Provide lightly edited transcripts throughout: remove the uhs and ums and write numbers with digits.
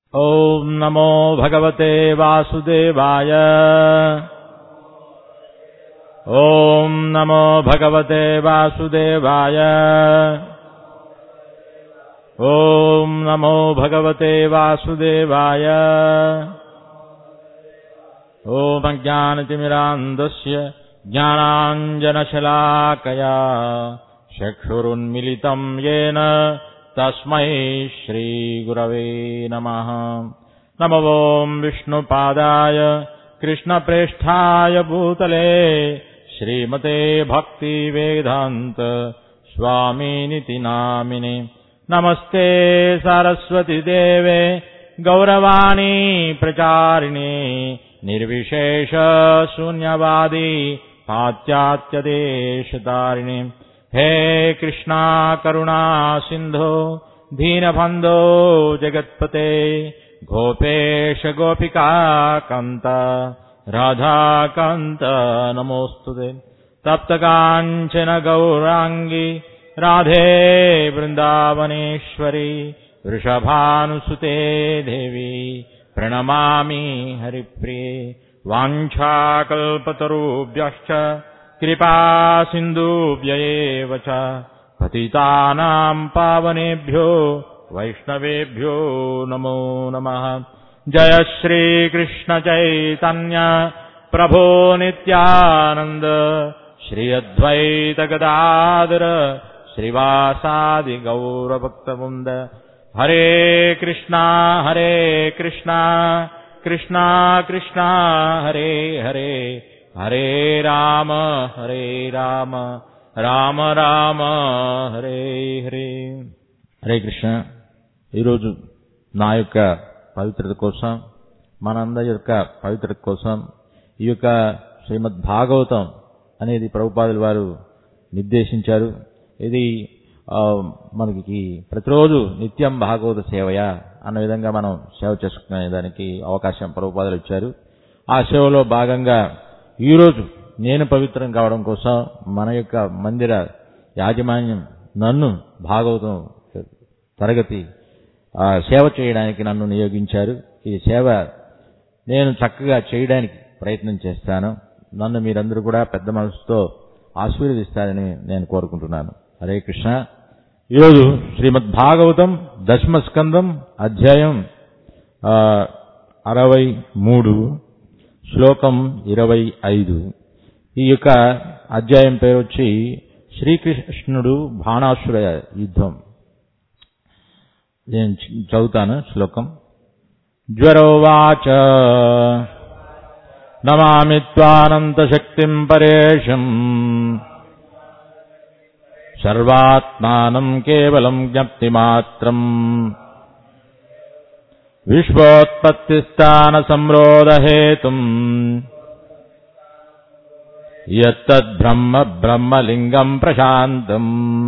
ఓం నమో భగవతే వాసుదేవాయ. ఓం నమో భగవతే వాసుదేవాయ. ఓం నమో భగవతే వాసుదేవాయ. ఓం అజ్ఞానతిమిరాంధస్య జ్ఞానాంజనశలాకయా చక్షురున్మిలితం యేన తస్మై శ్రీగురవే నమః. నమో ఓం విష్ణుపాదాయ కృష్ణప్రేష్ఠాయ భూతలే శ్రీమతే భక్తివేదాంత స్వామినితి నామినే. నమస్తే సరస్వతి దేవే గౌరవాణి ప్రచారిణే నిర్విశేష శూన్యవాది పాశ్చాత్యదేశతారిణి. హే కృష్ణా కరుణా సింధో దీనబంధో జగత్పతే గోపేశ గోపికా కాంత రాధాకాంత నమోస్తుతే. తప్తకాంచన గౌరాంగి రాధే బృందావనేశ్వరి వృషభానుసుతే దేవి ప్రణమామి హరిప్రియే. వాంఛాకల్పతరుభ్యశ్చ కృపా సింధుభ్య ఏవ చ పతితానాం పావనేభ్యో వైష్ణవేభ్యో నమో నమః. జయ శ్రీ కృష్ణ చైతన్య ప్రభో నిత్యానంద శ్రీ అద్వైత గదాధర శ్రీవాసాది గౌరభక్తవృంద. హరే కృష్ణ కృష్ణ కృష్ణ హరే హరే హరే రామ రామ రామ హరే హరే. హరే కృష్ణ. ఈరోజు నా యొక్క పవిత్రత కోసం, మనందరి యొక్క పవిత్రత కోసం ఈ యొక్క శ్రీమద్ భాగవతం అనేది ప్రభుపాదుల వారు నిర్దేశించారు. ఇది మనకి ప్రతిరోజు నిత్యం భాగవత సేవయా అన్న విధంగా మనం సేవ చేసుకునే దానికి అవకాశం ప్రభుపాదులు ఇచ్చారు. ఆ సేవలో భాగంగా ఈరోజు నేను పవిత్రం కావడం కోసం మన యొక్క మందిర యాజమాన్యం నన్ను భాగవతం తరగతి సేవ చేయడానికి నన్ను నియోగించారు. ఈ సేవ నేను చక్కగా చేయడానికి ప్రయత్నం చేస్తాను. నన్ను మీరందరూ కూడా పెద్ద మనసుతో ఆశీర్వదిస్తారని నేను కోరుకుంటున్నాను. హరే కృష్ణ. ఈరోజు శ్రీమద్ భాగవతం దశమ స్కందం అధ్యాయం 63 శ్లోకం 25. ఈ యొక్క అధ్యాయం పేరు వచ్చి శ్రీకృష్ణుడు బాణాసుర యుద్ధం. నేను చదువుతాను శ్లోకం. జ్వరోవాచ నమామి త్వానంత శక్తిం పరేశం సర్వాత్మానం కేవలం జ్ఞప్తిమాత్రం విశ్వోత్పత్తిస్థాన సంరోధహేతుం యత్తద్బ్రహ్మ బ్రహ్మలింగం ప్రశాంతం.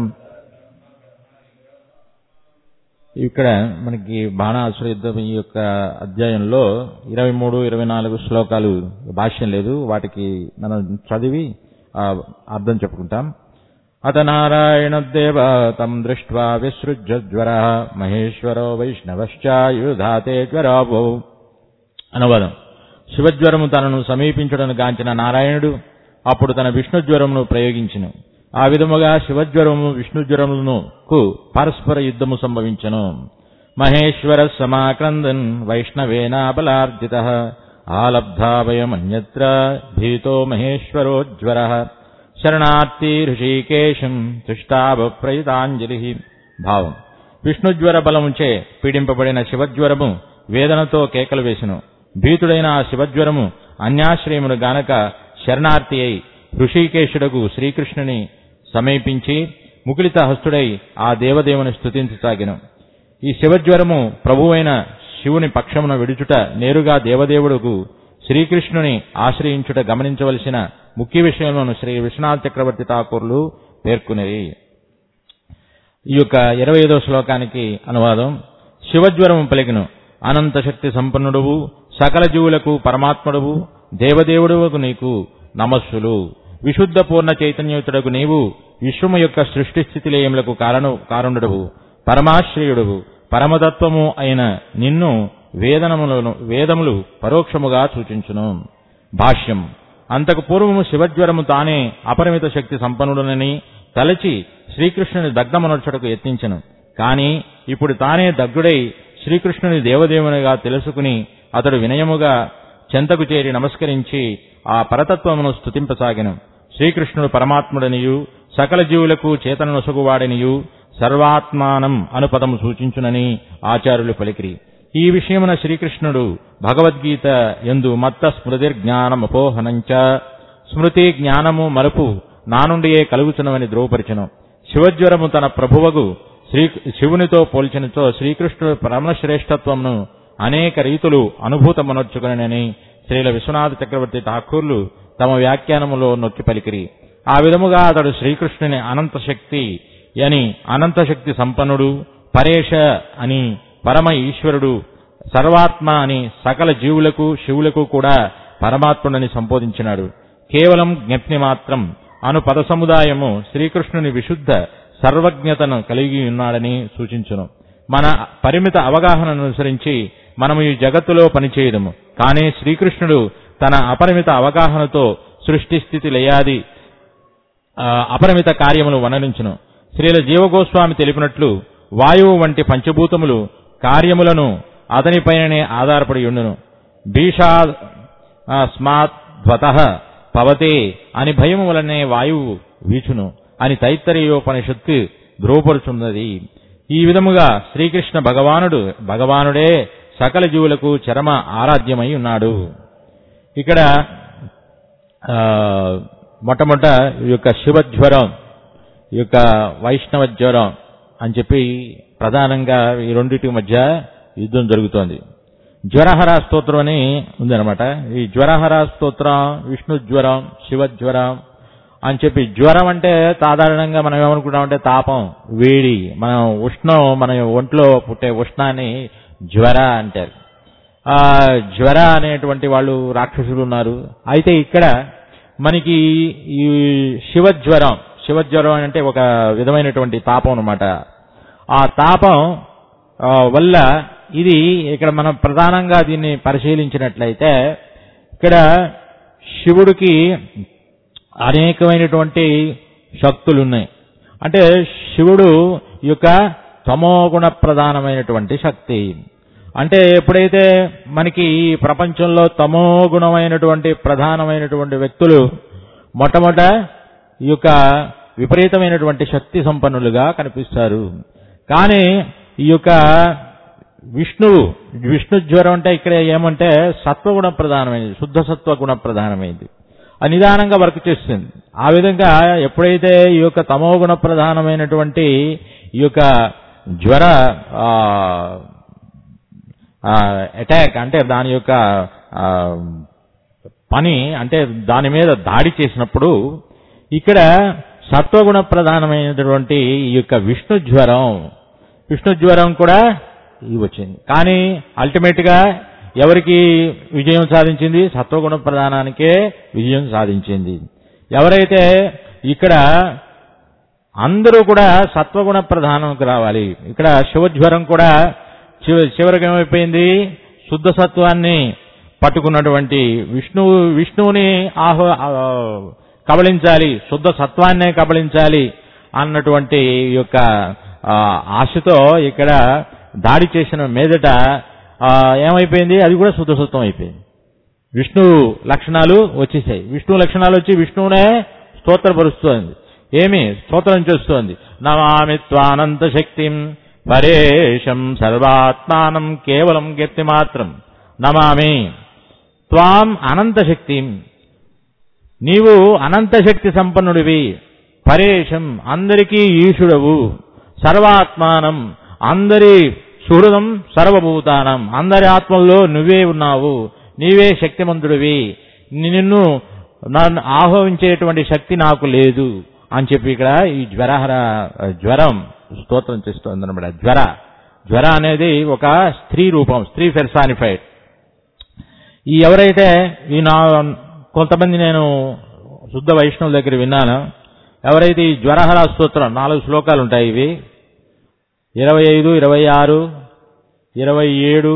ఇక్కడ మనకి బాణాసుర యుద్ధం ఈ యొక్క అధ్యాయంలో 23, 24 శ్లోకాలు భాష్యం లేదు. వాటికి మనం చదివి అర్థం చెప్పుకుంటాం. అత నారాయణదేవ తం దృష్ట్వా విసృజ్య జ్వరః మహేశ్వరో వైష్ణవశ్చ యుధాతే జ్వరావో. అనువాదం. శివజ్వరము తనను సమీపించడను గాంచిన నారాయణుడు అప్పుడు తన విష్ణుజ్వరమును ప్రయోగించెను. ఆ విధముగా శివజ్వరము విష్ణుజ్వరములకు పరస్పర యుద్ధము సంభవించెను. మహేశ్వర సమాక్రందన్ వైష్ణవేనా బలార్జితః ఆలబ్ధాభయమన్యత్ర భీతో మహేశ్వరో జ్వరః శరణార్థి ఋషికేశం తుష్టాభప్రయుతాంజలి. భావం. విష్ణుజ్వర బలముచే పీడింపబడిన శివజ్వరము వేదనతో కేకలు వేసెను. భీతుడైన ఆ శివజ్వరము అన్యాశ్రయమును గానక శరణార్థి అయి ఋషికేశుడకు శ్రీకృష్ణుని సమీపించి ముకులిత హస్తుడై ఆ దేవదేవుని స్తుతించసాగెను. ఈ శివజ్వరము ప్రభువైన శివుని పక్షమున విడుచుట నేరుగా దేవదేవుడుకు శ్రీకృష్ణుని ఆశ్రయించుట గమనించవలసిన ముఖ్య విషయంలోను శ్రీ విశ్వనాథ చక్రవర్తి ఠాకూర్లు పేర్కొనేది. ఈ యొక్క 25వ శ్లోకానికి అనువాదం. శివజ్వరము పలికిను. అనంత శక్తి సంపన్నుడువు, సకల జీవులకు పరమాత్ముడువు, దేవదేవుడువకు నీకు నమస్సులు. విశుద్ధ పూర్ణ చైతన్యయుతుడకు నీవు విశ్వము యొక్క సృష్టి స్థితిలయములకు కారణుడవు, పరమాశ్రయుడవు, పరమతత్వము అయిన నిన్ను వేదములు పరోక్షముగా సూచించును. భాష్యం. అంతకు పూర్వము శివజ్వరము తానే అపరిమిత శక్తి సంపన్నుడనని తలచి శ్రీకృష్ణుని దగ్ధమనర్చుటకు యత్నించెను. కాని ఇప్పుడు తానే దగ్ధుడై శ్రీకృష్ణుని దేవదేవునిగా తెలుసుకుని అతడు వినయముగా చెంతకు చేరి నమస్కరించి ఆ పరతత్వమును స్తుతింపసాగెను. శ్రీకృష్ణుడు పరమాత్ముడనియు సకల జీవులకు చేతననొసగువాడనియు సర్వాత్మానం అను పదము సూచించునని ఆచార్యులు పలికిరి. ఈ విషయమున శ్రీకృష్ణుడు భగవద్గీత యందు మత్త స్మృతిర్జ్ఞానమపోహనంచ స్మృతి జ్ఞానము మరుపు నా నుండియే కలుగుచున్నవని ధ్రువపరిచెను. శివజ్వరము తన ప్రభువగు శివునితో పోల్చినతో శ్రీకృష్ణుడు పరమశ్రేష్టత్వమును అనేక రీతులు అనుభూతమనర్చుకునని శ్రీల విశ్వనాథ చక్రవర్తి ఠాకూర్లు తమ వ్యాఖ్యానములో నొక్కి పలికిరి. ఆ విధముగా అతడు శ్రీకృష్ణుని అనంతశక్తి అని అనంతశక్తి సంపన్నుడు, పరేష అని పరమ ఈశ్వరుడు, సర్వాత్మ అని సకల జీవులకు శివులకు కూడా పరమాత్ముడని సంబోధించినాడు. కేవలం జ్ఞప్తి మాత్రం అను పద సముదాయము శ్రీకృష్ణుని విశుద్ధ సర్వజ్ఞతను కలిగి ఉన్నాడని సూచించును. మన పరిమిత అవగాహనను అనుసరించి మనము ఈ జగత్తులో పనిచేయడము. కానీ శ్రీకృష్ణుడు తన అపరిమిత అవగాహనతో సృష్టి స్థితి లయాది అపరిమిత కార్యములు వర్ణించును. శ్రీల జీవగోస్వామి తెలిపినట్లు వాయువు వంటి పంచభూతములు కార్యములను అతనిపైననే ఆధారపడి ఉండును. భీషాస్మాద్వతః పవతే అని భయము వలనే వాయువు వీచును అని తైత్తరీయోపనిషత్తు ధ్రువపరుచున్నది. ఈ విధముగా శ్రీకృష్ణ భగవానుడే సకల జీవులకు చరమ ఆరాధ్యమై ఉన్నాడు. ఇక్కడ మొట్టమొదట ఈ యొక్క శివజ్వరం, ఈ యొక్క వైష్ణవ జ్వరం అని చెప్పి ప్రధానంగా ఈ రెండింటి మధ్య యుద్ధం జరుగుతోంది. జ్వరహర స్తోత్రం అని ఉందన్నమాట. ఈ జ్వరహర స్తోత్రం విష్ణు జ్వరం, శివజ్వరం అని చెప్పి, జ్వరం అంటే సాధారణంగా మనం ఏమనుకుంటామంటే తాపం, వేడి, మన ఒంట్లో పుట్టే ఉష్ణాన్ని జ్వర అంటారు. ఆ జ్వర అనేటువంటి వాళ్ళు రాక్షసులు ఉన్నారు. అయితే ఇక్కడ మనకి ఈ శివజ్వరం అంటే ఒక విధమైనటువంటి తాపం అన్నమాట. ఆ తాపం వల్ల ఇది ఇక్కడ మనం ప్రధానంగా దీన్ని పరిశీలించినట్లయితే ఇక్కడ శివుడికి అనేకమైనటువంటి శక్తులు ఉన్నాయి. అంటే శివుడు యొక్క తమోగుణ ప్రధానమైనటువంటి శక్తి. అంటే ఎప్పుడైతే మనకి ఈ ప్రపంచంలో తమోగుణమైనటువంటి ప్రధానమైనటువంటి వ్యక్తులు మొట్టమొదట ఈ యొక్క విపరీతమైనటువంటి శక్తి సంపన్నులుగా కనిపిస్తారు. కానీ ఈ యొక్క విష్ణు జ్వరం అంటే ఇక్కడ ఏమంటే సత్వగుణ ప్రధానమైనది, శుద్ధ సత్వగుణ ప్రధానమైనది, అది నిదానంగా వర్క్ చేస్తుంది. ఆ విధంగా ఎప్పుడైతే ఈ యొక్క తమోగుణ ప్రధానమైనటువంటి ఈ యొక్క జ్వర అటాక్ అంటే దాని యొక్క పని అంటే దాని మీద దాడి చేసినప్పుడు ఇక్కడ సత్వగుణ ప్రధానమైనటువంటి ఈ యొక్క విష్ణు జ్వరం కూడా వచ్చింది. కానీ అల్టిమేట్ గా ఎవరికి విజయం సాధించింది? సత్వగుణ ప్రధానానికే విజయం సాధించింది. ఎవరైతే ఇక్కడ అందరూ కూడా సత్వగుణ ప్రధానంకి రావాలి. ఇక్కడ శివజ్వరం కూడా చివరికి ఏమైపోయింది? శుద్ధ సత్వాన్ని పట్టుకున్నటువంటి విష్ణువుని కబళించాలి, శుద్ధ సత్వాన్నే కబళించాలి అన్నటువంటి యొక్క ఆశతో ఇక్కడ దాడి చేసిన మీదట ఏమైపోయింది? అది కూడా శుద్ధ సత్వం అయిపోయింది. విష్ణు లక్షణాలు వచ్చేసాయి. విష్ణు లక్షణాలు వచ్చి విష్ణువునే స్తోత్రపరుస్తోంది. ఏమి స్తోత్రం చేస్తోంది? నమామి త్వానంత శక్తిం పరేశం సర్వాత్మానం కేవలం కీర్తి మాత్రం నమామి త్వాం అనంత శక్తిం, నీవు అనంతశక్తి సంపన్నుడివి, పరేశం అందరికీ ఈశుడవు, సర్వాత్మానం అందరి సుహృదం, సర్వభూతానం అందరి ఆత్మల్లో నువ్వే ఉన్నావు, నీవే శక్తిమంతుడివి, నిన్ను ఆహ్వానించేటువంటి శక్తి నాకు లేదు అని చెప్పి ఇక్కడ ఈ జ్వరం స్తోత్రం చేస్తుంది అన్నమాట. జ్వర అనేది ఒక స్త్రీ రూపం, స్త్రీ పెర్సానిఫైడ్. ఈ ఎవరైతే కొంతమంది నేను శుద్ధ వైష్ణవుల దగ్గర విన్నాను, ఎవరైతే ఈ జ్వరహర స్తోత్రం 4 శ్లోకాలు ఉంటాయి. ఇవి 25, 26, 27,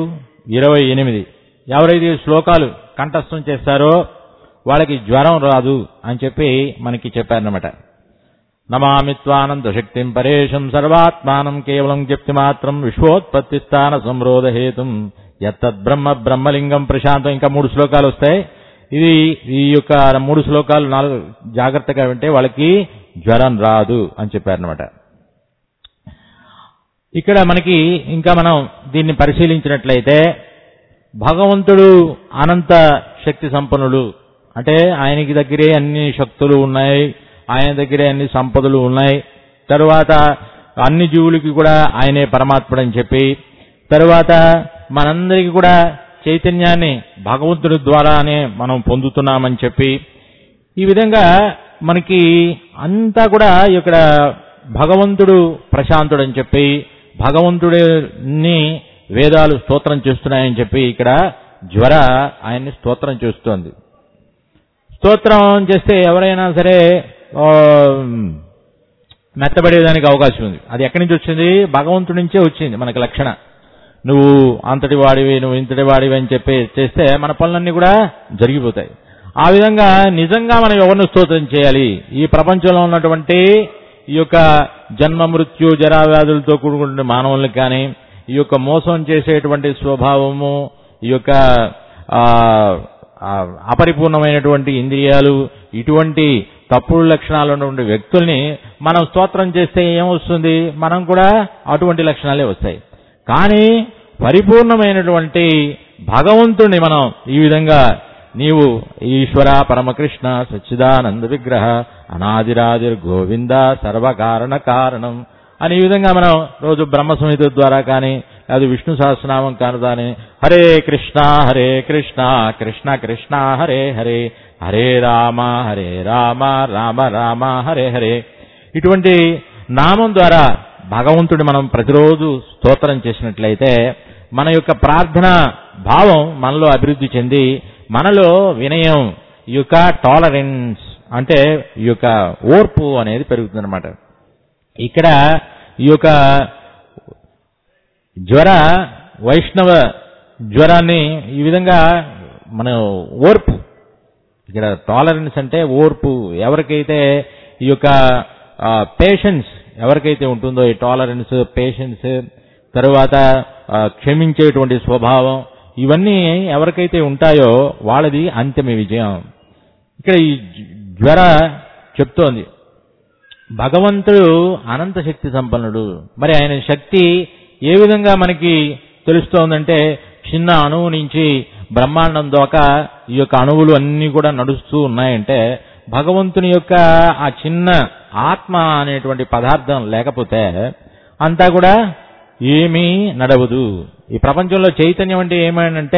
28 ఎవరైతే శ్లోకాలు కంఠస్థం చేస్తారో వాళ్ళకి జ్వరం రాదు అని చెప్పి మనకి చెప్పారన్నమాట. నమామిత్వానంద శక్తిం పరేశం సర్వాత్మానం కేవలం జ్ఞప్తి మాత్రం విశ్వోత్పత్తి స్థాన సంరోధ హేతుం యత్తద్ బ్రహ్మ బ్రహ్మలింగం ప్రశాంతం. ఇంకా 3 శ్లోకాలు వస్తాయి. ఈ యొక్క 3 శ్లోకాలు 4 జాగ్రత్తగా వింటే వాళ్ళకి జ్వరం రాదు అని చెప్పారన్నమాట. ఇక్కడ మనకి ఇంకా మనం దీన్ని పరిశీలించినట్లయితే భగవంతుడు అనంత శక్తి సంపన్నుడు. అంటే ఆయనకి దగ్గరే అన్ని శక్తులు ఉన్నాయి, ఆయన దగ్గరే అన్ని సంపదలు ఉన్నాయి. తరువాత అన్ని జీవులకి కూడా ఆయనే పరమాత్ముడని చెప్పి, తరువాత మనందరికీ కూడా చైతన్యాన్ని భగవంతుడి ద్వారానే మనం పొందుతున్నామని చెప్పి, ఈ విధంగా మనకి అంతా కూడా ఇక్కడ భగవంతుడు ప్రశాంతుడని చెప్పి, భగవంతుడిని వేదాలు స్తోత్రం చేస్తున్నాయని చెప్పి ఇక్కడ జ్వర ఆయన్ని స్తోత్రం చేస్తోంది. స్తోత్రం చేస్తే ఎవరైనా సరే మెత్తబడేదానికి అవకాశం ఉంది. అది ఎక్కడి నుంచి వచ్చింది? భగవంతుడి నుంచే వచ్చింది మనకి లక్షణ. నువ్వు అంతటి వాడివి, నువ్వు ఇంతటి వాడివి అని చెప్పి చేస్తే మన పనులన్నీ కూడా జరిగిపోతాయి. ఆ విధంగా నిజంగా మనం ఎవరిని స్తోత్రం చేయాలి? ఈ ప్రపంచంలో ఉన్నటువంటి ఈ యొక్క జన్మ మృత్యు జరా వ్యాధులతో కూడుకున్న మానవులకు కానీ, ఈ యొక్క మోసం చేసేటువంటి స్వభావము, ఈ యొక్క అపరిపూర్ణమైనటువంటి ఇంద్రియాలు, ఇటువంటి తప్పుడు లక్షణాలు ఉన్నటువంటి వ్యక్తుల్ని మనం స్తోత్రం చేస్తే ఏమొస్తుంది? మనం కూడా అటువంటి లక్షణాలే వస్తాయి. కానీ పరిపూర్ణమైనటువంటి భగవంతుణ్ణి మనం ఈ విధంగా నీవు ఈశ్వర పరమకృష్ణ సచ్చిదానంద విగ్రహ అనాదిరాదిర్ గోవింద సర్వకారణ కారణం అని ఈ విధంగా మనం రోజు బ్రహ్మ సంహిత ద్వారా కానీ అది విష్ణు సహస్రనామం కానీ హరే కృష్ణ కృష్ణ కృష్ణ హరే హరే హరే రామ రామ రామ హరే హరే ఇటువంటి నామం ద్వారా భగవంతుడి మనం ప్రతిరోజు స్తోత్రం చేసినట్లయితే మన యొక్క ప్రార్థన భావం మనలో అభివృద్ధి చెంది మనలో వినయం, ఈ యొక్క టాలరెన్స్ అంటే ఈ యొక్క ఓర్పు అనేది పెరుగుతుందన్నమాట. ఇక్కడ ఈ యొక్క జ్వర వైష్ణవ జ్వరాన్ని ఈ విధంగా మన ఓర్పు, ఇక్కడ టాలరెన్స్ అంటే ఓర్పు. ఎవరికైతే ఈ యొక్క పేషెన్స్ ఎవరికైతే ఉంటుందో, ఈ టాలరెన్స్, పేషెన్స్, తరువాత క్షమించేటువంటి స్వభావం, ఇవన్నీ ఎవరికైతే ఉంటాయో వాళ్ళది అంతిమ విజయం. ఇక్కడ ఈ జ్వర చెప్తోంది భగవంతుడు అనంత శక్తి సంపన్నుడు. మరి ఆయన శక్తి ఏ విధంగా మనకి తెలుస్తోందంటే చిన్న అణువు నుంచి బ్రహ్మాండం దాకా ఈ యొక్క అణువులు అన్నీ కూడా నడుస్తూ ఉన్నాయంటే భగవంతుని యొక్క ఆ చిన్న ఆత్మ అనేటువంటి పదార్థం లేకపోతే అంతా కూడా ఏమీ నడవదు. ఈ ప్రపంచంలో చైతన్యం అంటే ఏమైనంటే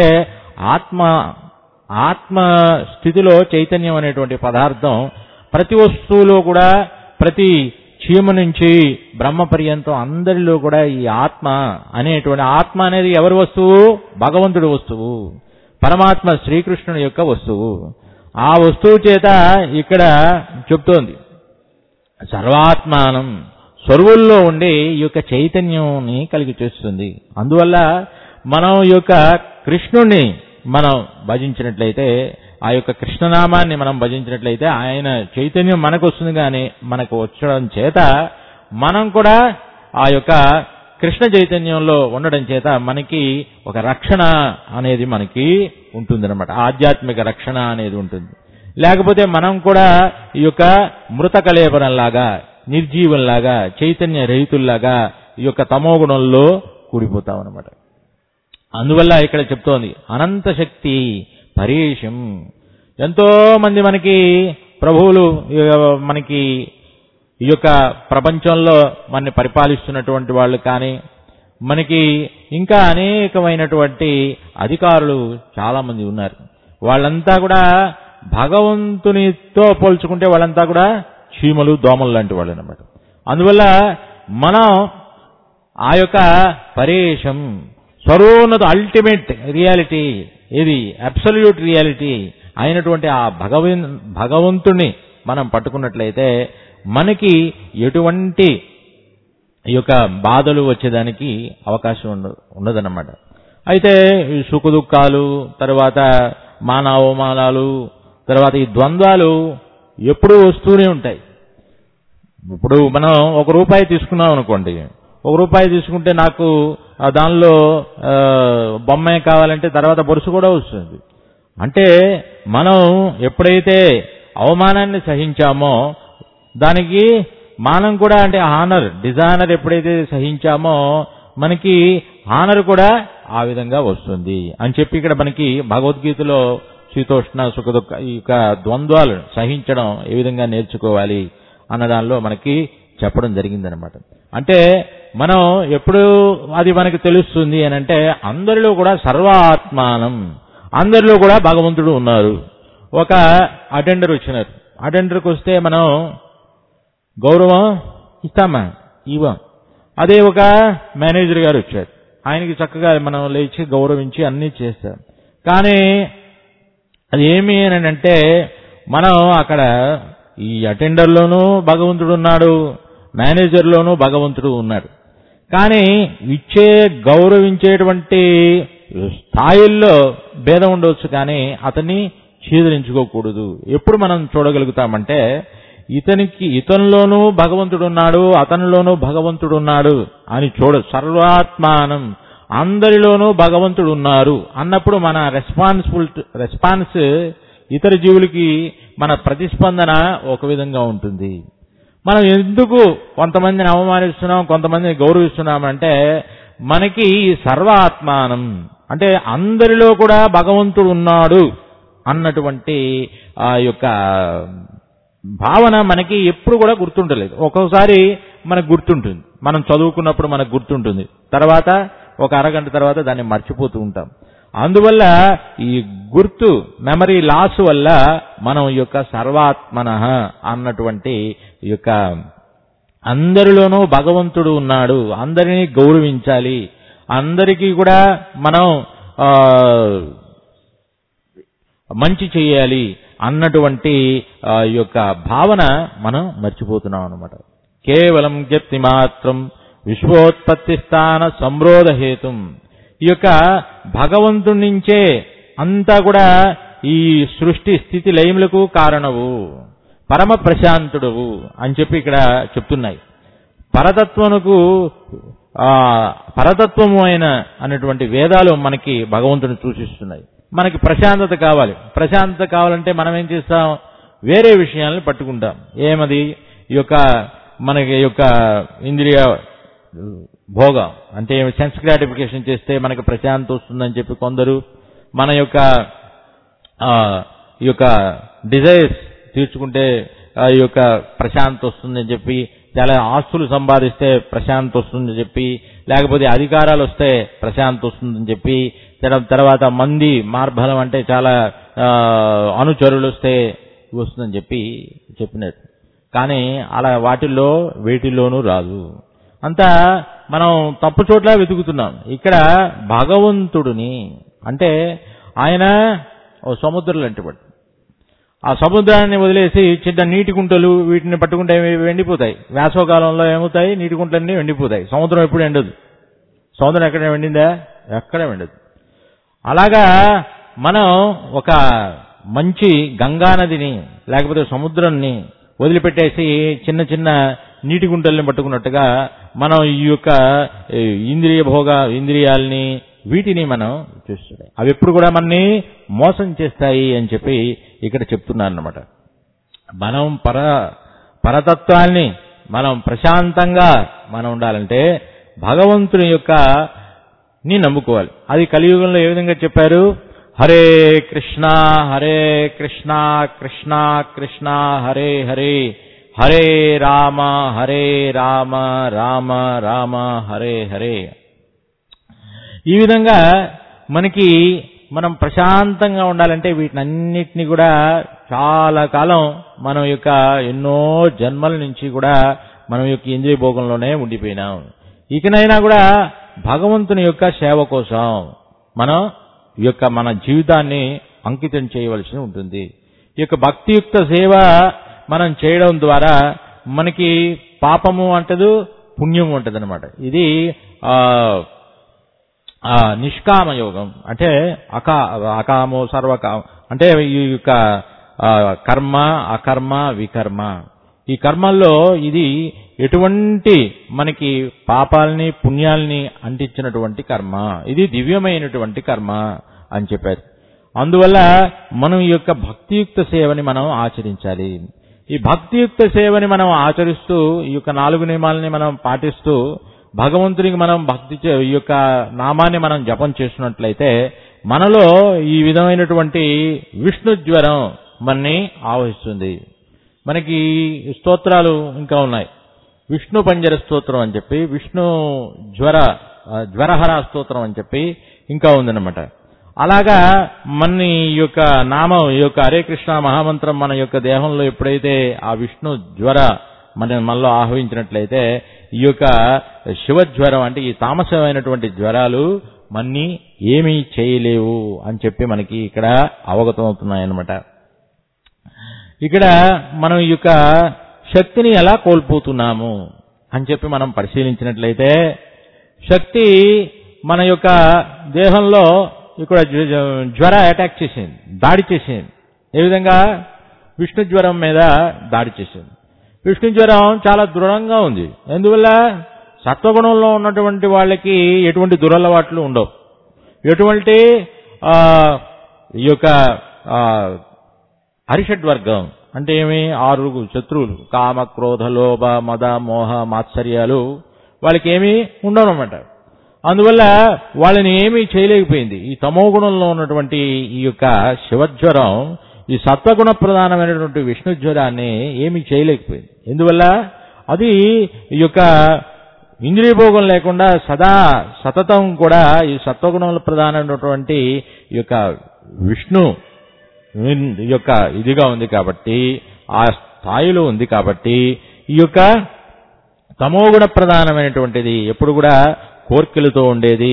ఆత్మ స్థితిలో చైతన్యం అనేటువంటి పదార్థం ప్రతి వస్తువులో కూడా, ప్రతి చీమ నుంచి బ్రహ్మ పర్యంతం అందరిలో కూడా ఈ ఆత్మ అనేది ఎవరి వస్తువు? భగవంతుడి వస్తువు, పరమాత్మ శ్రీకృష్ణుని యొక్క వస్తువు. ఆ వస్తువు చేత ఇక్కడ చెప్తోంది సర్వాత్మానం, సర్వుల్లో ఉండి ఈ యొక్క చైతన్యాన్ని కలిగి చేస్తుంది. అందువల్ల మనం ఈ యొక్క కృష్ణుణ్ణి మనం భజించినట్లయితే, ఆ యొక్క కృష్ణనామాన్ని మనం భజించినట్లయితే ఆయన చైతన్యం మనకు వస్తుంది. కానీ మనకు వచ్చడం చేత మనం కూడా ఆ యొక్క కృష్ణ చైతన్యంలో ఉండడం చేత మనకి ఒక రక్షణ అనేది మనకి ఉంటుందన్నమాట. ఆధ్యాత్మిక రక్షణ అనేది ఉంటుంది. లేకపోతే మనం కూడా ఈ యొక్క మృత కలేపరంలాగా, నిర్జీవంలాగా, చైతన్య రహితుల్లాగా ఈ యొక్క తమోగుణంలో కూడిపోతామన్నమాట. అందువల్ల ఇక్కడ చెప్తోంది అనంత శక్తి పరేశం. ఎంతో మంది మనకి ప్రభువులు మనకి ఈ యొక్క ప్రపంచంలో మనని పరిపాలిస్తున్నటువంటి వాళ్ళు కానీ, మనకి ఇంకా అనేకమైనటువంటి అధికారులు చాలా మంది ఉన్నారు. వాళ్ళంతా కూడా భగవంతునితో పోల్చుకుంటే వాళ్ళంతా కూడా చీమలు, దోమలు లాంటి వాళ్ళు అన్నమాట. అందువల్ల మనం ఆ యొక్క పరేశం సర్వోన్నత అల్టిమేట్ రియాలిటీ, ఇది అబ్సల్యూట్ రియాలిటీ అయినటువంటి ఆ భగవంతుణ్ణి మనం పట్టుకున్నట్లయితే మనకి ఎటువంటి ఈ యొక్క బాధలు వచ్చేదానికి అవకాశం ఉండదన్నమాట. అయితే ఈ సుఖదుఖాలు, తర్వాత మానవమానాలు, తర్వాత ఈ ద్వంద్వాలు ఎప్పుడూ వస్తూనే ఉంటాయి. ఇప్పుడు మనం ₹1 తీసుకున్నాం అనుకోండి, ₹1 తీసుకుంటే నాకు దానిలో బొమ్మే కావాలంటే తర్వాత బొరుసు కూడా వస్తుంది. అంటే మనం ఎప్పుడైతే అవమానాన్ని సహించామో దానికి మానం కూడా, అంటే హానర్, డిజానర్ ఎప్పుడైతే సహించామో మనకి హానర్ కూడా ఆ విధంగా వస్తుంది అని చెప్పి ఇక్కడ మనకి భగవద్గీతలో శీతోష్ణ సుఖదుఖ ఈ ద్వంద్వాలు సహించడం ఏ విధంగా నేర్చుకోవాలి అన్న దానిలో మనకి చెప్పడం జరిగిందనమాట. అంటే మనం ఎప్పుడు అది మనకి తెలుస్తుంది అని అంటే అందరిలో కూడా సర్వాత్మానం, అందరిలో కూడా భగవంతుడు ఉన్నారు. ఒక అటెండర్ వచ్చినారు, అటెండర్కి వస్తే మనం గౌరవం ఇస్తామా? ఇవ్వం. అదే ఒక మేనేజర్ గారు వచ్చారు, ఆయనకి చక్కగా మనం లేచి గౌరవించి అన్నీ చేస్తాం. కానీ అది ఏమి అని అంటే మనం అక్కడ ఈ అటెండర్లోనూ భగవంతుడు ఉన్నాడు, మేనేజర్లోనూ భగవంతుడు ఉన్నాడు. కానీ ఇచ్చే గౌరవించేటువంటి స్థాయిల్లో భేదం ఉండవచ్చు, కానీ అతన్ని ఛేదరించుకోకూడదు. ఎప్పుడు మనం చూడగలుగుతామంటే ఇతనిలోనూ భగవంతుడు ఉన్నాడు, అతనిలోనూ భగవంతుడు ఉన్నాడు అని సర్వాత్మానం, అందరిలోనూ భగవంతుడు ఉన్నారు అన్నప్పుడు మన రెస్పాన్స్ ఇతర జీవులకి మన ప్రతిస్పందన ఒక విధంగా ఉంటుంది. మనం ఎందుకు కొంతమందిని అవమానిస్తున్నాం, కొంతమందిని గౌరవిస్తున్నామంటే మనకి సర్వాత్మానం అంటే అందరిలో కూడా భగవంతుడు ఉన్నాడు అన్నటువంటి ఆ యొక్క భావన మనకి ఎప్పుడు కూడా గుర్తుండలేదు. ఒక్కొక్కసారి మనకు గుర్తుంటుంది, మనం చదువుకున్నప్పుడు మనకు గుర్తుంటుంది, తర్వాత ఒక అరగంట తర్వాత దాన్ని మర్చిపోతూ ఉంటాం. అందువల్ల ఈ గుర్తు మెమరీ లాస్ వల్ల మనం ఈ యొక్క సర్వాత్మనః అన్నటువంటి ఈ యొక్క అందరిలోనూ భగవంతుడు ఉన్నాడు, అందరినీ గౌరవించాలి, అందరికీ కూడా మనం మంచి చేయాలి అన్నటువంటి ఈ యొక్క భావన మనం మర్చిపోతున్నాం అన్నమాట. కేవలం జ్ఞప్తి మాత్రం విశ్వోత్పత్తి స్థాన సంరోధ హేతుం, ఈ యొక్క భగవంతుడి నుంచే అంతా కూడా ఈ సృష్టి స్థితి లయములకు కారణవు, పరమ ప్రశాంతుడవు అని చెప్పి ఇక్కడ చెప్తున్నాయి. పరతత్వము అయిన అనేటువంటి వేదాలు మనకి భగవంతుని సూచిస్తున్నాయి. మనకి ప్రశాంతత కావాలి, ప్రశాంతత కావాలంటే మనం ఏం చేస్తాం? వేరే విషయాలను పట్టుకుంటాం. ఏమది? ఈ యొక్క మనకి యొక్క ఇంద్రియ భోగం అంటే సెన్స్ గ్రాటిఫికేషన్ చేస్తే మనకి ప్రశాంతత వస్తుందని చెప్పి కొందరు, మన యొక్క ఈ యొక్క డిజైర్స్ తీర్చుకుంటే ఈ యొక్క ప్రశాంతత వస్తుందని చెప్పి, చాలా ఆస్తులు సంపాదిస్తే ప్రశాంతత వస్తుందని చెప్పి, లేకపోతే అధికారాలు వస్తే ప్రశాంతత వస్తుందని చెప్పి, తర్వాత మంది మార్బలం అంటే చాలా అనుచరులు వస్తే వస్తుందని చెప్పి చెప్పినట్టు. కానీ అలా వేటిల్లోనూ రాదు. అంతా మనం తప్పు చోట్ల వెతుకుతున్నాం. ఇక్కడ భగవంతుడిని అంటే ఆయన సముద్రం లాంటివాడు. ఆ సముద్రాన్ని వదిలేసి చిన్న నీటి కుంటలు వీటిని పట్టుకుంటే ఎండిపోతాయి. వేసవకాలంలో ఏమవుతాయి? నీటి కుంటలన్నీ ఎండిపోతాయి. సముద్రం ఎప్పుడు ఎండదు. సముద్రం ఎక్కడ ఎండిందా? ఎక్కడ ఎండదు. అలాగా మనం ఒక మంచి గంగానదిని లేకపోతే సముద్రాన్ని వదిలిపెట్టేసి చిన్న చిన్న నీటి గుంటల్ని పట్టుకున్నట్టుగా మనం ఈ యొక్క ఇంద్రియాలని వీటిని మనం చూస్తున్నాయి. అవి ఎప్పుడు కూడా మనని మోసం చేస్తాయి అని చెప్పి ఇక్కడ చెప్తున్నారన్నమాట. మనం పరతత్వాన్ని మనం ప్రశాంతంగా మనం ఉండాలంటే భగవంతుని యొక్క ని నమ్ముకోవాలి. అది కలియుగంలో ఏ విధంగా చెప్పారు? హరే కృష్ణ కృష్ణ కృష్ణ హరే హరే, హరే రామ రామ రామ హరే హరే. ఈ విధంగా మనం ప్రశాంతంగా ఉండాలంటే వీటినన్నిటినీ కూడా చాలా కాలం మనం యొక్క ఎన్నో జన్మల నుంచి కూడా మనం యొక్క ఇంద్రియ భోగంలోనే ఉండిపోయినాం. ఇకనైనా కూడా భగవంతుని యొక్క సేవ కోసం మనం ఈ యొక్క మన జీవితాన్ని అంకితం చేయవలసి ఉంటుంది. ఈ యొక్క భక్తియుక్త సేవ మనం చేయడం ద్వారా మనకి పాపము అంటదు, పుణ్యము అంటది అనమాట. ఇది నిష్కామ యోగం అంటే అకామో సర్వకామ అంటే ఈ యొక్క కర్మ అకర్మ వికర్మ ఈ కర్మల్లో ఇది ఎటువంటి మనకి పాపాలని పుణ్యాల్ని అంటించినటువంటి కర్మ, ఇది దివ్యమైనటువంటి కర్మ అని చెప్పారు. అందువల్ల మనం ఈ యొక్క భక్తియుక్త సేవని మనం ఆచరించాలి. ఈ భక్తియుక్త సేవని మనం ఆచరిస్తూ ఈ యొక్క 4 నియమాలని మనం పాటిస్తూ భగవంతునికి మనం ఈ యొక్క నామాన్ని మనం జపం చేస్తున్నట్లయితే మనలో ఈ విధమైనటువంటి విష్ణు జ్వరం మనని ఆవహిస్తుంది. మనకి స్తోత్రాలు ఇంకా ఉన్నాయి. విష్ణు పంజర స్తోత్రం అని చెప్పి, విష్ణు జ్వరహర స్తోత్రం అని చెప్పి ఇంకా ఉందన్నమాట. అలాగా మన ఈ యొక్క నామం, ఈ యొక్క హరే కృష్ణ మహామంత్రం మన యొక్క దేహంలో ఎప్పుడైతే ఆ విష్ణు జ్వర మనలో ఆహ్వానించినట్లయితే ఈ యొక్క శివజ్వరం అంటే ఈ తామసమైనటువంటి జ్వరాలు మన్ని ఏమీ చేయలేవు అని చెప్పి మనకి ఇక్కడ అవగతం అవుతున్నాయన్నమాట. ఇక్కడ మనం ఈ యొక్క శక్తిని ఎలా కోల్పోతున్నాము అని చెప్పి మనం పరిశీలించినట్లయితే శక్తి మన యొక్క దేహంలో ఇక్కడ జ్వర అటాక్ చేసింది, దాడి చేసింది. ఏ విధంగా? విష్ణు జ్వరం మీద దాడి చేసింది. విష్ణు జ్వరం చాలా దృఢంగా ఉంది. ఎందువల్ల? సత్వగుణంలో ఉన్నటువంటి వాళ్ళకి ఎటువంటి దురలవాట్లు ఉండవు, ఎటువంటి ఈ యొక్క హరిషడ్వర్గం అంటే ఏమి 6 శత్రువులు కామ క్రోధ లోభ మద మోహ మాత్సర్యాలు వాళ్ళకి ఏమీ ఉండవు అన్నమాట. అందువల్ల వాళ్ళని ఏమీ చేయలేకపోయింది. ఈ తమో గుణంలో ఉన్నటువంటి ఈ యొక్క శివజ్వరం ఈ సత్వగుణ ప్రధానమైనటువంటి విష్ణు జ్వరాన్ని ఏమీ చేయలేకపోయింది. ఎందువల్ల? అది ఈ యొక్క ఇంద్రియభోగం లేకుండా సతతం కూడా ఈ సత్వగుణంలో ప్రధానమైనటువంటి ఈ యొక్క విష్ణు ఈ యొక్క ఇదిగా ఉంది కాబట్టి, ఆ స్థాయిలో ఉంది కాబట్టి ఈ యొక్క తమోగుణ ప్రధానమైనటువంటిది ఎప్పుడు కూడా కోర్కెలతో ఉండేది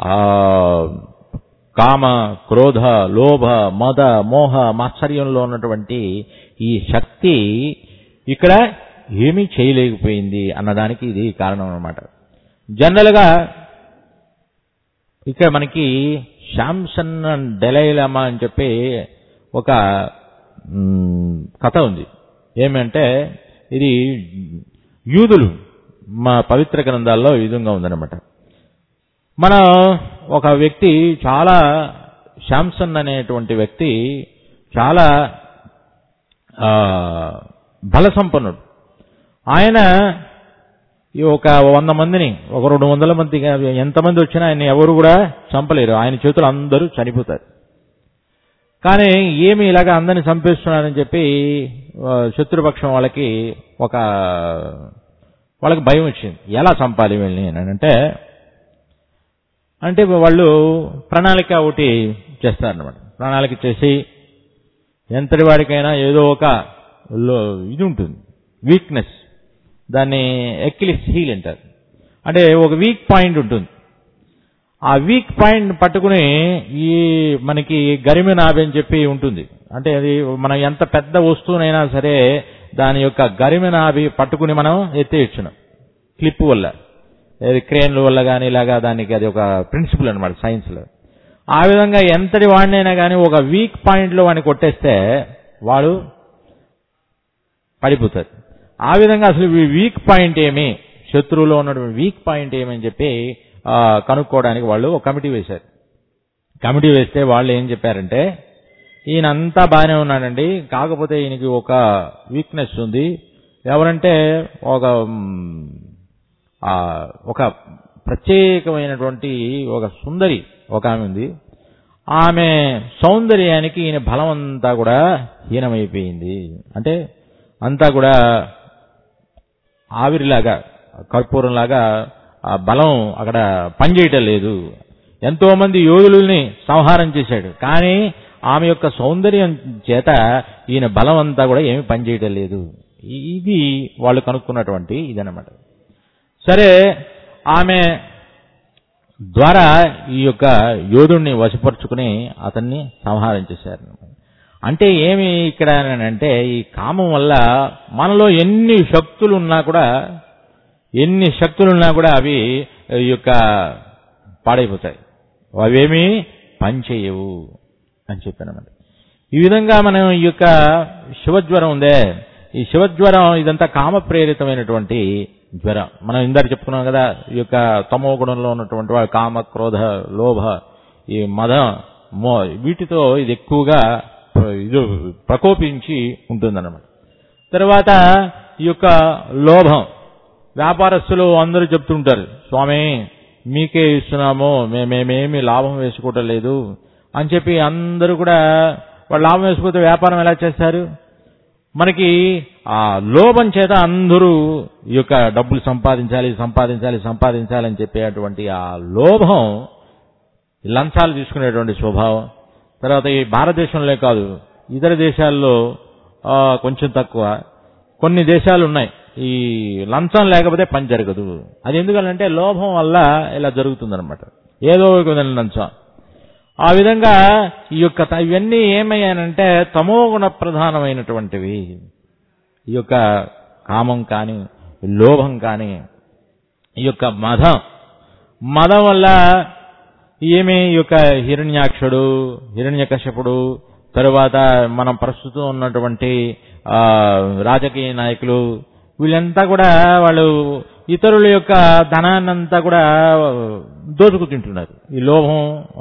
కామ క్రోధ లోభ మద మోహ మాత్సర్యంలో ఉన్నటువంటి ఈ శక్తి ఇక్కడ ఏమీ చేయలేకపోయింది అన్నదానికి ఇది కారణం అన్నమాట. జనరల్గా ఇక్కడ మనకి శాంసన్ అండ్ డెలైలామా అని చెప్పి ఒక కథ ఉంది. ఏమంటే ఇది యూదులు మా పవిత్ర గ్రంథాల్లో ఈ విధంగా ఉందన్నమాట. మన ఒక వ్యక్తి చాలా శాంసన్ అనేటువంటి వ్యక్తి చాలా బల సంపన్నుడు. ఆయన ఒక 100 మందిని, ఒక 200 మంది, ఎంతమంది వచ్చినా ఆయన ఎవరు కూడా చంపలేరు. ఆయన చేతులు అందరూ చనిపోతారు. కానీ ఏమి ఇలాగ అందరిని చంపేస్తున్నారని చెప్పి శత్రుపక్షం వాళ్ళకి భయం వచ్చింది. ఎలా చంపాలి వీళ్ళని అంటే వాళ్ళు ప్రణాళిక ఒకటి చేస్తారన్నమాట. ప్రణాళిక చేసి ఎంతటి వాడికైనా ఏదో ఒక ఇది ఉంటుంది, వీక్నెస్, దాన్ని ఎక్కిలిస్ హీల్ అంటారు. అంటే ఒక వీక్ పాయింట్ ఉంటుంది. ఆ వీక్ పాయింట్ పట్టుకుని ఈ మనకి గరిమె నాభి అని చెప్పి ఉంటుంది. అంటే అది మనం ఎంత పెద్ద వస్తువునైనా సరే దాని యొక్క గరిమె నాభి పట్టుకుని మనం ఎత్తేయచ్చును క్లిప్ వల్ల, క్రేన్ల వల్ల కానీ ఇలాగా. దానికి అది ఒక ప్రిన్సిపల్ అనమాట సైన్స్లో. ఆ విధంగా ఎంతటి వాడినైనా కానీ ఒక వీక్ పాయింట్లో వాడిని కొట్టేస్తే వాడు పడిపోతాడు. ఆ విధంగా అసలు వీక్ పాయింట్ ఏమి, శత్రువులో ఉన్నటువంటి వీక్ పాయింట్ ఏమని చెప్పి కనుక్కోవడానికి వాళ్ళు ఒక కమిటీ వేశారు. కమిటీ వేస్తే వాళ్ళు ఏం చెప్పారంటే, ఈయనంతా బాగానే ఉన్నాడండి, కాకపోతే ఈయనకి ఒక వీక్నెస్ ఉంది. ఎవరంటే ఒక ప్రత్యేకమైనటువంటి ఒక సుందరి ఒక ఆమె ఉంది. ఆమె సౌందర్యానికి ఈయన బలం అంతా కూడా హీనమైపోయింది. అంటే అంతా కూడా ఆవిరిలాగా, కర్పూరంలాగా ఆ బలం అక్కడ పనిచేయటం లేదు. ఎంతో మంది యోధులని సంహారం చేశాడు, కానీ ఆమె యొక్క సౌందర్యం చేత ఈయన బలం అంతా కూడా ఏమీ పనిచేయటం లేదు. ఇది వాళ్ళు కనుక్కున్నటువంటి ఇదన్నమాట. సరే, ఆమె ద్వారా ఈ యొక్క యోధుడిని వశపరుచుకుని అతన్ని సంహారం చేశారు. అంటే ఏమి ఇక్కడ అంటే, ఈ కామం వల్ల మనలో ఎన్ని శక్తులున్నా కూడా అవి ఈ యొక్క పాడైపోతాయి. అవేమీ పనిచేయవు అని చెప్పానమాట. ఈ విధంగా మనం ఈ యొక్క శివజ్వరం ఉందే, ఈ శివజ్వరం ఇదంతా కామ ప్రేరితమైనటువంటి జ్వరం. మనం ఇందాక చెప్పుకున్నాం కదా, ఈ యొక్క తమో గుణంలో ఉన్నటువంటి వాడు కామ, క్రోధ, లోభ, ఈ మద, వీటితో ఇది ఎక్కువగా ఇది ప్రకోపించి ఉంటుందన్నమాట. తర్వాత ఈ యొక్క లోభం, వ్యాపారస్తులు అందరూ చెప్తుంటారు, స్వామి మీకే ఇస్తున్నాము, మేమేమి లాభం వేసుకోవటం లేదు అని చెప్పి అందరూ కూడా వాళ్ళు లాభం వేసుకోతే వ్యాపారం ఎలా చేస్తారు? మనకి ఆ లోభం చేత అందరూ ఈ యొక్క డబ్బులు సంపాదించాలని చెప్పేటువంటి ఆ లోభం, లంచాలు తీసుకునేటువంటి స్వభావం. తర్వాత ఈ భారతదేశంలో కాదు, ఇతర దేశాల్లో కొంచెం తక్కువ. కొన్ని దేశాలు ఉన్నాయి ఈ లంచం లేకపోతే పని జరగదు. అది ఎందుకంటే లోభం వల్ల ఇలా జరుగుతుందన్నమాట, ఏదో ఒక విధంగా లంచం. ఆ విధంగా ఈ యొక్క ఇవన్నీ ఏమయ్యానంటే తమోగుణ ప్రధానమైనటువంటివి. ఈ యొక్క కామం కానీ, లోభం కానీ, ఈ యొక్క మదం వల్ల ఏమి ఈ యొక్క హిరణ్యాక్షుడు, హిరణ్యకశపుడు, తరువాత మనం ప్రస్తుతం ఉన్నటువంటి రాజకీయ నాయకులు, వీళ్ళంతా కూడా వాళ్ళు ఇతరుల యొక్క ధనాన్నంతా కూడా దోచుకు తింటున్నారు. ఈ లోభం,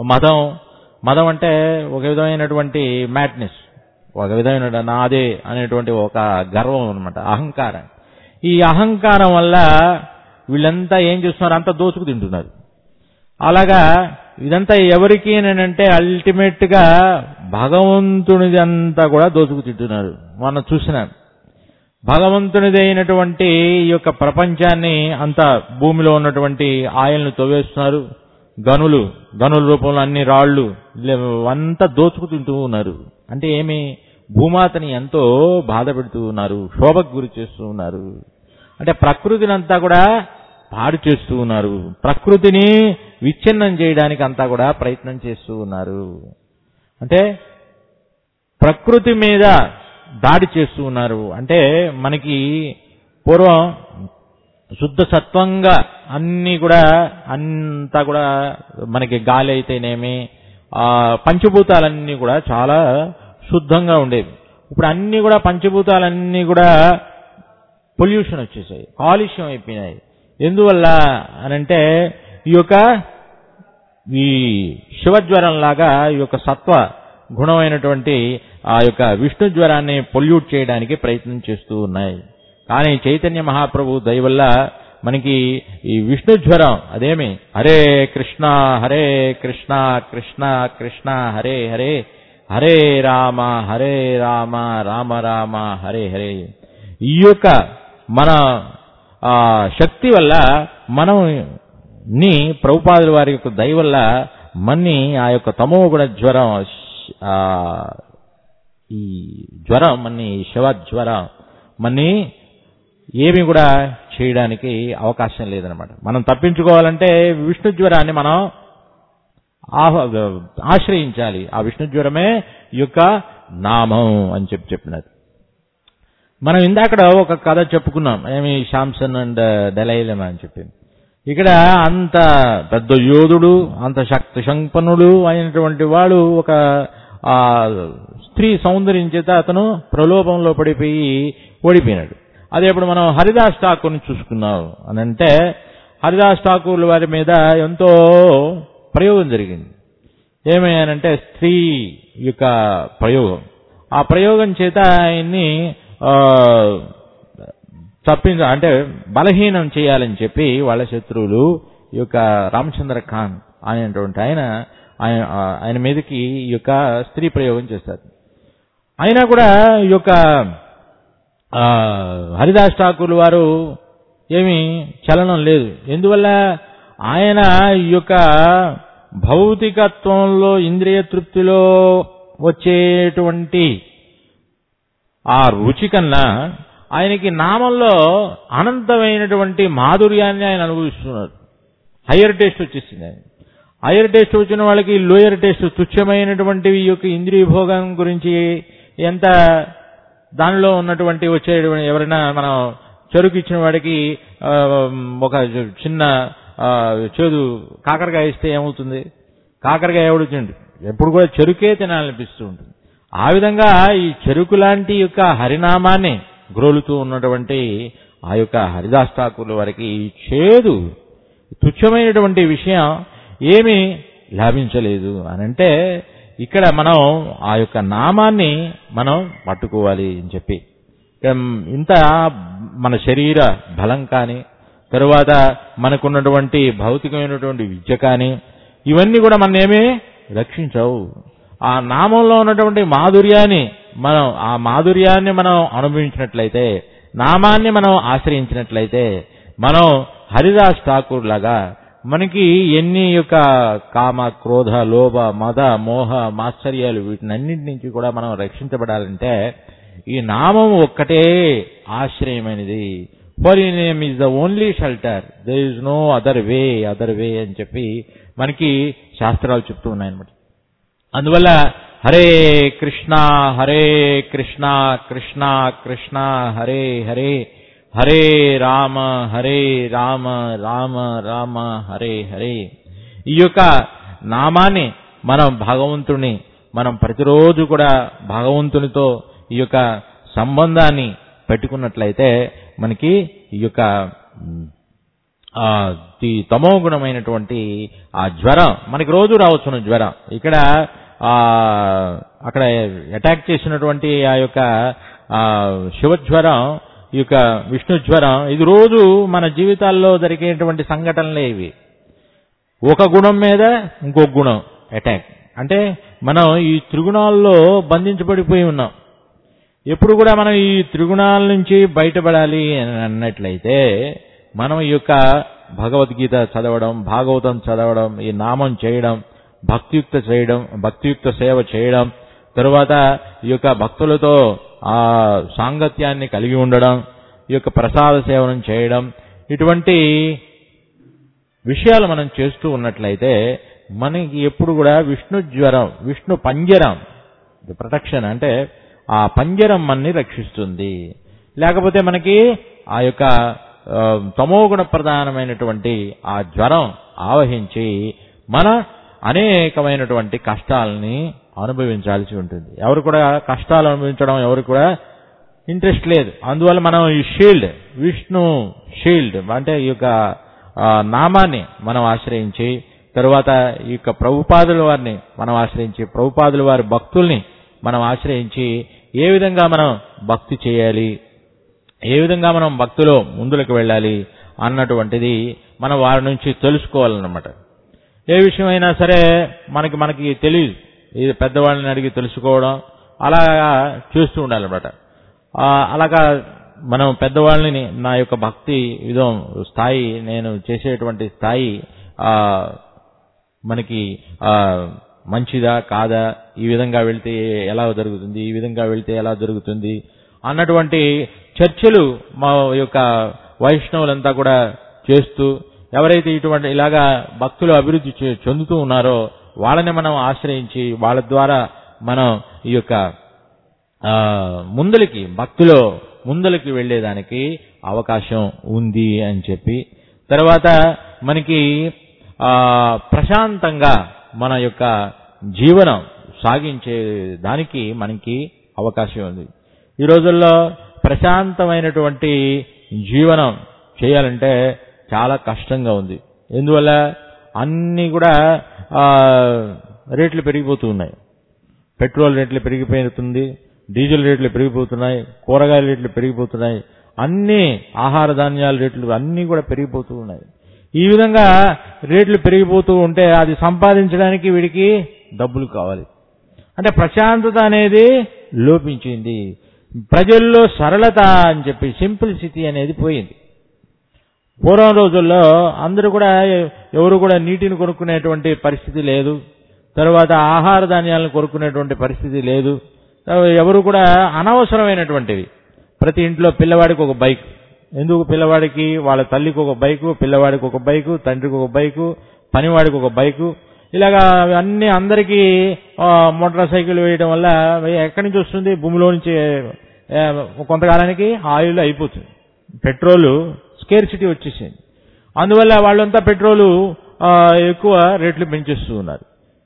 మదం అంటే ఒక విధమైనటువంటి మ్యాడ్నెస్, ఒక విధమైన నాదే అనేటువంటి ఒక గర్వం అన్నమాట, అహంకారం. ఈ అహంకారం వల్ల వీళ్ళంతా ఏం చేస్తున్నారు, అంతా దోచుకు తింటున్నారు. అలాగా ఇదంతా ఎవరికి అంటే అల్టిమేట్ గా భగవంతునిది అంతా కూడా దోచుకు తింటున్నారు. మనం చూసినాం, భగవంతునిది అయినటువంటి ఈ యొక్క ప్రపంచాన్ని అంతా, భూమిలో ఉన్నటువంటి ఆయల్ని తవ్వేస్తున్నారు, గనుల రూపంలో అన్ని రాళ్లు అంతా దోచుకు తింటూ ఉన్నారు. అంటే ఏమి, భూమాతని ఎంతో బాధ పెడుతూ ఉన్నారు, శోభకు గురి చేస్తూ ఉన్నారు. అంటే ప్రకృతిని అంతా కూడా పాడు చేస్తూ ఉన్నారు, ప్రకృతిని విచ్ఛిన్నం చేయడానికి అంతా కూడా ప్రయత్నం చేస్తూ ఉన్నారు. అంటే ప్రకృతి మీద దాడి చేస్తూ ఉన్నారు. అంటే మనకి పూర్వం శుద్ధ సత్వంగా అన్ని కూడా అంతా కూడా మనకి గాలి అయితేనేమి, పంచభూతాలన్నీ కూడా చాలా శుద్ధంగా ఉండేవి. ఇప్పుడు అన్ని కూడా పంచభూతాలన్నీ కూడా పొల్యూషన్ వచ్చేసాయి, కాలుష్యం అయిపోయినాయి. ఎందువల్ల అనంటే ఈ శివజ్వరం లాగా ఈ యొక్క సత్వ గుణమైనటువంటి ఆ యొక్క విష్ణు జ్వరాన్ని పొల్యూట్ చేయడానికి ప్రయత్నం చేస్తూ ఉన్నాయి. కానీ చైతన్య మహాప్రభు దయ వల్ల మనకి ఈ విష్ణు జ్వరం అదేమి హరే కృష్ణ కృష్ణ కృష్ణ హరే హరే, హరే రామ రామ రామ హరే హరే, ఈ యొక్క మన శక్తి వల్ల మనం ప్రభుపాదుల వారి యొక్క దయ వల్ల మన్ని ఆ యొక్క తమోగుణ జ్వరం, ఈ జ్వరం మన్ని శివ జ్వరం మన్ని ఏమి కూడా చేయడానికి అవకాశం లేదనమాట. మనం తప్పించుకోవాలంటే విష్ణు జ్వరాన్ని మనం ఆశ్రయించాలి. ఆ విష్ణు జ్వరమే ఈ యొక్క నామం అని చెప్పినది. మనం ఇందాక ఒక కథ చెప్పుకున్నాం, ఏమి శాంసన్ అండ్ డెలైలమా అని చెప్పింది. ఇక్కడ అంత పెద్ద యోధుడు, అంత శక్తి సంపన్నుడు అయినటువంటి వాడు ఒక స్త్రీ సౌందర్యం చేత అతను ప్రలోభంలో పడిపోయి ఓడిపోయినాడు. అదే ఇప్పుడు మనం హరిదాస్ ఠాకూర్ని చూసుకున్నాం అని అంటే, హరిదాస్ ఠాకూర్ వారి మీద ఎంతో ప్రయోగం జరిగింది. ఏమయ్యానంటే స్త్రీ యొక్క ప్రయోగం, ఆ ప్రయోగం చేత ఆయన్ని అంటే బలహీనం చేయాలని చెప్పి వాళ్ళ శత్రువులు ఈ యొక్క రామచంద్ర ఖాన్ అనేటువంటి ఆయన మీదకి ఈ యొక్క స్త్రీ ప్రయోగం చేస్తారు. అయినా కూడా ఈ యొక్క హరిదాస్ ఠాకూర్ వారు ఏమీ చలనం లేదు. ఎందువల్ల ఆయన ఈ యొక్క భౌతికత్వంలో ఇంద్రియ తృప్తిలో వచ్చేటువంటి ఆ రుచి కన్నా ఆయనకి నామంలో అనంతమైనటువంటి మాధుర్యాన్ని ఆయన అనుభవిస్తున్నారు. హయ్యర్ టేస్ట్ వచ్చేసింది ఆయన. హయ్యర్ టేస్ట్ వచ్చిన వాళ్ళకి లోయర్ టేస్ట్, తుచ్చమైనటువంటివి ఈ యొక్క ఇంద్రియ భోగం గురించి ఎంత దానిలో ఉన్నటువంటి వచ్చేటువంటి, ఎవరైనా మనం చెరుకు ఇచ్చిన వాడికి ఒక చిన్న చేదు కాకరకాయ ఇస్తే ఏమవుతుంది? కాకరకాయ ఎవడు తిండు, ఎప్పుడు కూడా చెరుకే తినాలనిపిస్తూ ఉంటుంది. ఆ విధంగా ఈ చెరుకు లాంటి యొక్క హరినామాన్ని గ్రోలుతూ ఉన్నటువంటి ఆ యొక్క హరిదాస్ ఠాకూర్ల వారికి చేదు తుచ్చమైనటువంటి విషయం ఏమీ లాభించలేదు అనంటే ఇక్కడ మనం ఆ యొక్క నామాన్ని మనం పట్టుకోవాలి అని చెప్పి, ఇంత మన శరీర బలం కానీ, తరువాత మనకున్నటువంటి భౌతికమైనటువంటి విద్య కానీ, ఇవన్నీ కూడా మన ఏమీ రక్షించవు. ఆ నామంలో ఉన్నటువంటి మాధుర్యాన్ని మనం అనుభవించినట్లయితే, నామాన్ని మనం ఆశ్రయించినట్లయితే, మనం హరిదాస్ ఠాకూర్ లాగా మనకి ఎన్ని యొక్క కామ, క్రోధ, లోభ, మద, మోహ, మాత్సర్యాలు వీటినన్నింటి నుంచి కూడా మనం రక్షించబడాలంటే ఈ నామం ఒక్కటే ఆశ్రయమైనది. ఫర్ ఈ name is the only shelter, there is no other way అని చెప్పి మనకి శాస్త్రాలు చెప్తూ ఉన్నాయన్నమాట. అందువల్ల హరే కృష్ణ కృష్ణ కృష్ణ హరే హరే, హరే రామ రామ రామ హరే హరే. ఈ యొక్క నామాన్ని మనం ప్రతిరోజు కూడా భగవంతునితో ఈ యొక్క సంబంధాన్ని పెట్టుకున్నట్లయితే మనకి ఈ యొక్క తమో గుణమైనటువంటి ఆ జ్వరం మనకి రోజు రావచ్చును. జ్వరం ఇక్కడ అక్కడ అటాక్ చేసినటువంటి ఆ యొక్క శివజ్వరం, ఈ యొక్క విష్ణు జ్వరం, ఇది రోజు మన జీవితాల్లో జరిగేటువంటి సంఘటనలే ఇవి. ఒక గుణం మీద ఇంకొక గుణం అటాక్. అంటే మనం ఈ త్రిగుణాల్లో బంధించబడిపోయి ఉన్నాం. ఎప్పుడు కూడా మనం ఈ త్రిగుణాల నుంచి బయటపడాలి అని అన్నట్లయితే మనం ఈ యొక్క భగవద్గీత చదవడం, భాగవతం చదవడం, ఈ నామం చేయడం, భక్తియుక్త సేవ చేయడం, తరువాత ఈ యొక్క భక్తులతో ఆ సాంగత్యాన్ని కలిగి ఉండడం, ఈ యొక్క ప్రసాద సేవనం చేయడం, ఇటువంటి విషయాలు మనం చేస్తూ ఉన్నట్లయితే మనకి ఎప్పుడు కూడా విష్ణు జ్వరం, విష్ణు పంజరం, ప్రొటెక్షన్ అంటే ఆ పంజరం మనని రక్షిస్తుంది. లేకపోతే మనకి ఆ యొక్క తమోగుణ ప్రధానమైనటువంటి ఆ జ్వరం ఆవహించి మన అనేకమైనటువంటి కష్టాలని అనుభవించాల్సి ఉంటుంది. ఎవరు కూడా కష్టాలు అనుభవించడం ఎవరు కూడా ఇంట్రెస్ట్ లేదు. అందువల్ల మనం ఈ విష్ణు షీల్డ్ అంటే ఈ యొక్క నామాన్ని మనం ఆశ్రయించి, తరువాత ఈ యొక్క ప్రభుపాదుల వారిని మనం ఆశ్రయించి, ప్రభుపాదుల వారి భక్తుల్ని మనం ఆశ్రయించి ఏ విధంగా మనం భక్తి చేయాలి, ఏ విధంగా మనం భక్తిలో ముందులకు వెళ్ళాలి అన్నటువంటిది మనం వారి నుంచి తెలుసుకోవాలన్నమాట. ఏ విషయమైనా సరే మనకి తెలియదు, ఇది పెద్దవాళ్ళని అడిగి తెలుసుకోవడం అలాగా చేస్తూ ఉండాలన్నమాట. అలాగా మనం పెద్దవాళ్ళని నా యొక్క భక్తి విధం స్థాయి, నేను చేసేటువంటి స్థాయి మనకి మంచిదా కాదా, ఈ విధంగా వెళ్తే ఎలా జరుగుతుంది, ఈ విధంగా వెళ్తే ఎలా జరుగుతుంది అన్నటువంటి చర్చలు మా యొక్క వైష్ణవులంతా కూడా చేస్తూ, ఎవరైతే ఇలాగా భక్తులు అభివృద్ధి చెందుతూ ఉన్నారో వాళ్ళని మనం ఆశ్రయించి వాళ్ళ ద్వారా మనం ఈ యొక్క భక్తిలో ముందలకి వెళ్లేదానికి అవకాశం ఉంది అని చెప్పి, తర్వాత మనకి ప్రశాంతంగా మన యొక్క జీవనం సాగించే దానికి మనకి అవకాశం ఉంది. ఈ రోజుల్లో ప్రశాంతమైనటువంటి జీవనం చేయాలంటే చాలా కష్టంగా ఉంది. ఎందువల్ల అన్నీ కూడా రేట్లు పెరిగిపోతూ ఉన్నాయి. పెట్రోల్ రేట్లు పెరిగిపోతుంది, డీజిల్ రేట్లు పెరిగిపోతున్నాయి, కూరగాయల రేట్లు పెరిగిపోతున్నాయి, అన్ని ఆహార ధాన్యాల రేట్లు అన్నీ కూడా పెరిగిపోతూ ఉన్నాయి. ఈ విధంగా రేట్లు పెరిగిపోతూ ఉంటే అది సంపాదించడానికి వీడికి డబ్బులు కావాలి. అంటే ప్రశాంతత అనేది లోపించింది. ప్రజల్లో సరళత అని చెప్పి సింప్లిసిటీ అనేది పోయింది. పూర్వం రోజుల్లో అందరూ కూడా ఎవరు కూడా నీటిని కొనుక్కునేటువంటి పరిస్థితి లేదు, తర్వాత ఆహార ధాన్యాలను కొనుక్కునేటువంటి పరిస్థితి లేదు. ఎవరు కూడా అనవసరమైనటువంటివి, ప్రతి ఇంట్లో పిల్లవాడికి ఒక బైక్, ఎందుకు పిల్లవాడికి వాళ్ళ తల్లికి ఒక బైకు, పిల్లవాడికి ఒక బైకు, తండ్రికి ఒక బైకు, పనివాడికి ఒక బైకు, ఇలాగా అన్ని అందరికీ మోటార్ సైకిల్ వేయడం వల్ల ఎక్కడి నుంచి వస్తుంది, భూమిలో నుంచి కొంతకాలానికి ఆయిల్ అయిపోతుంది, పెట్రోలు స్కేర్సిటీ వచ్చేసింది. అందువల్ల వాళ్ళంతా పెట్రోలు ఎక్కువ రేట్లు పెంచేస్తూ ఉన్నారు.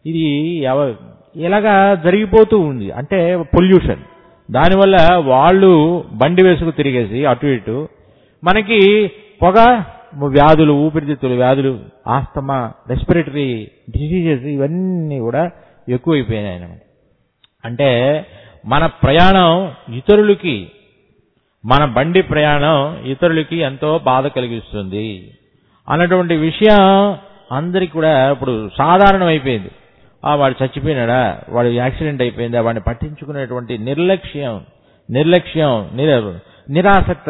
ఇది ఇలాగా జరిగిపోతూ ఉంది. అంటే పొల్యూషన్. దానివల్ల వాళ్ళు బండి వేసుకు తిరిగేసి అటు ఇటు మనకి పొగ వ్యాధులు, ఊపిరితిత్తుల వ్యాధులు, ఆస్తమా, రెస్పిరేటరీ డిసీజెస్ ఇవన్నీ కూడా ఎక్కువైపోయినాయి అన్నమాట. అంటే మన ప్రయాణం ఇతరులకి, మన బండి ప్రయాణం ఇతరులకి ఎంతో బాధ కలిగిస్తుంది అన్నటువంటి విషయం అందరికి కూడా ఇప్పుడు సాధారణం అయిపోయింది. వాడు చచ్చిపోయినాడా, వాడు యాక్సిడెంట్ అయిపోయిందా, వాడిని పట్టించుకునేటువంటి నిర్లక్ష్యం, నిరాసక్త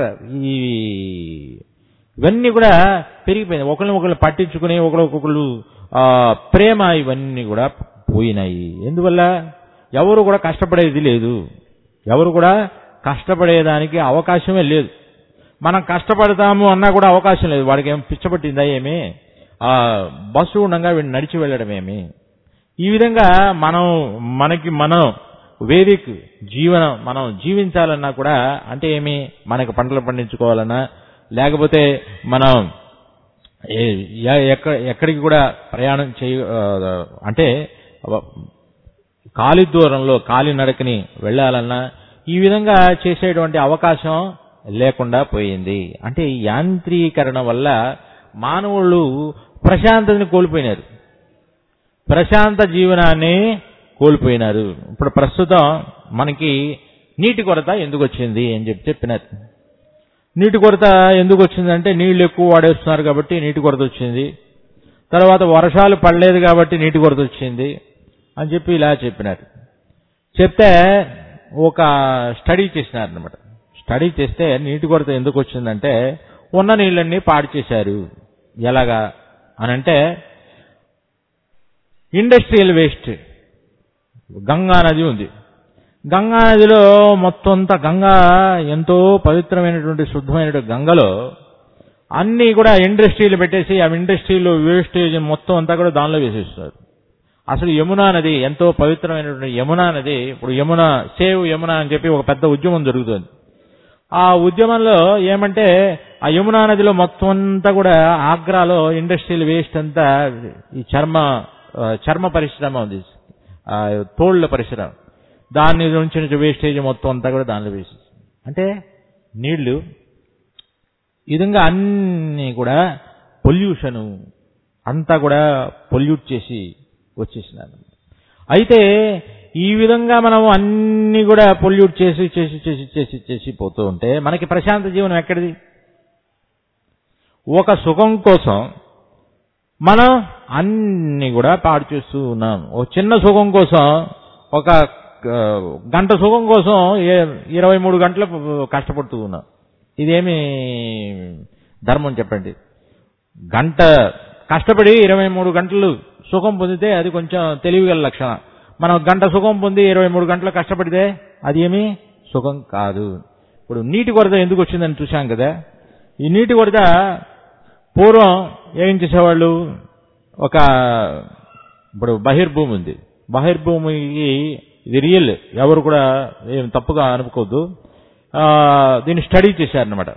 ఇవన్నీ కూడా పెరిగిపోయింది. ఒకరిని పట్టించుకుని ఒకరికొకళ్ళు ప్రేమ ఇవన్నీ కూడా పోయినాయి. ఎందువల్ల ఎవరు కూడా కష్టపడేది లేదు, ఎవరు కూడా కష్టపడేదానికి అవకాశమే లేదు. మనం కష్టపడతాము అన్నా కూడా అవకాశం లేదు. వాడికి ఏం పిచ్చపట్టిందా ఏమి, బస్సు ఉండగా వీడిని నడిచి వెళ్ళడమేమి. ఈ విధంగా మనం వేదిక జీవనం మనం జీవించాలన్నా కూడా అంటే ఏమి, మనకి పంటలు పండించుకోవాలన్నా లేకపోతే మనం ఎక్కడికి కూడా ప్రయాణం అంటే కాలినడకని వెళ్ళాలన్నా ఈ విధంగా చేసేటువంటి అవకాశం లేకుండా పోయింది. అంటే యాంత్రీకరణ వల్ల మానవులు ప్రశాంతతని కోల్పోయినారు, ప్రశాంత జీవనాన్ని కోల్పోయినారు. ఇప్పుడు ప్రస్తుతం మనకి నీటి కొరత ఎందుకు వచ్చింది అని చెప్పినారు. నీటి కొరత ఎందుకు వచ్చిందంటే నీళ్లు ఎక్కువ వాడేస్తున్నారు కాబట్టి నీటి కొరత వచ్చింది. తర్వాత వర్షాలు పడలేదు కాబట్టి నీటి కొరత వచ్చింది అని చెప్పి ఇలా చెప్పినారు. చెప్తే ఒక స్టడీ చేసినారనమాట. స్టడీ చేస్తే నీటి కొరత ఎందుకు వచ్చిందంటే ఉన్న నీళ్ళన్నీ పాడు చేశారు. ఎలాగా అనంటే ఇండస్ట్రియల్ వేస్ట్. గంగా నది ఉంది. గంగా నదిలో మొత్తం అంతా గంగా ఎంతో పవిత్రమైనటువంటి శుద్ధమైనటువంటి గంగలో అన్నీ కూడా ఇండస్ట్రీలు పెట్టేసి ఆ ఇండస్ట్రీలో వేస్టేజ్ మొత్తం అంతా కూడా దానిలో వేసేస్తారు. అసలు యమునా నది ఎంతో పవిత్రమైనటువంటి యమునా నది, ఇప్పుడు సేవ్ యమునా అని చెప్పి ఒక పెద్ద ఉద్యమం జరుగుతుంది. ఆ ఉద్యమంలో ఏమంటే ఆ యమునా నదిలో మొత్తం అంతా కూడా ఆగ్రాలో ఇండస్ట్రియల్ వేస్ట్ అంతా ఈ చర్మ పరిశ్రమ ఉంది, తోళ్ల పరిశ్రమ, దాని నుంచి వేస్టేజ్ మొత్తం అంతా కూడా దానిలో వేసేసి అంటే నీళ్లు ఈ విధంగా అన్ని కూడా పొల్యూషన్ అంతా కూడా పొల్యూట్ చేసి వచ్చేసినారు. అయితే ఈ విధంగా మనం అన్ని కూడా పొల్యూట్ చేసి పోతూ ఉంటే మనకి ప్రశాంత జీవనం ఎక్కడిది? ఒక సుఖం కోసం మనం అన్ని కూడా పాడు చేస్తూ ఉన్నాం. ఒక చిన్న సుఖం కోసం, ఒక గంట సుఖం కోసం 23 గంటలు కష్టపడుతూ ఉన్నాం. ఇదేమి ధర్మం చెప్పండి? గంట కష్టపడి 23 గంటలు సుఖం పొందితే అది కొంచెం తెలివిగల లక్షణం. మనం గంట సుఖం పొంది 23 గంటలు కష్టపడితే అది ఏమి సుఖం కాదు. ఇప్పుడు నీటి కొరత ఎందుకు వచ్చిందని చూశాం కదా. ఈ నీటి కొరత పూర్వం ఏం చేసేవాళ్ళు, ఇప్పుడు బహిర్భూమి ఉంది, బహిర్భూమికి ఇది రియల్, ఎవరు కూడా ఏం తప్పుగా అనుకోవద్దు. దీన్ని స్టడీ చేశారనమాట.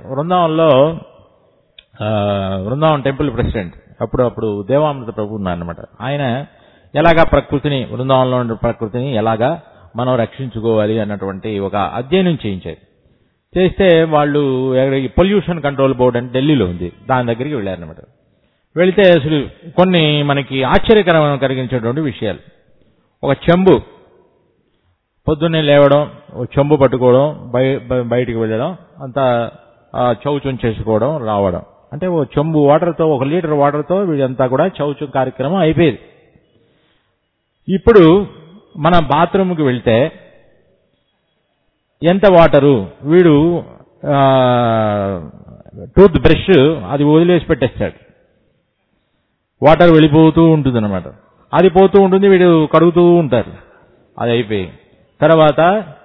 వృందావన్ టెంపుల్ ప్రెసిడెంట్ అప్పుడు దేవామృత ప్రభు ఉన్నారనమాట. ఆయన ఎలాగా వృందావనంలో ఉన్న ప్రకృతిని ఎలాగా మనం రక్షించుకోవాలి అన్నటువంటి ఒక అధ్యయనం చేయించారు. చేస్తే వాళ్ళు పొల్యూషన్ కంట్రోల్ బోర్డు అంటే ఢిల్లీలో ఉంది, దాని దగ్గరికి వెళ్ళారనమాట. వెళితే అసలు కొన్ని మనకి ఆశ్చర్యకరమైన కలిగించేటువంటి విషయాలు. ఒక చెంబు, పొద్దున్నే లేవడం, చెంబు పట్టుకోవడం, బయటికి వెళ్ళడం, అంతా చౌచం చేసుకోవడం, రావడం. అంటే ఓ చెంబు వాటర్తో, 1 లీటర్ వాటర్తో వీడంతా కూడా చౌచం కార్యక్రమం అయిపోయేది. ఇప్పుడు మన బాత్రూమ్కి వెళ్తే ఎంత వాటరు, వీడు టూత్ బ్రష్ అది వదిలేసి పెట్టేస్తాడు, వాటర్ వెళ్ళిపోతూ ఉంటుంది అనమాట. అది పోతూ ఉంటుంది, వీడు కడుగుతూ ఉంటారు. అది అయిపోయి తర్వాత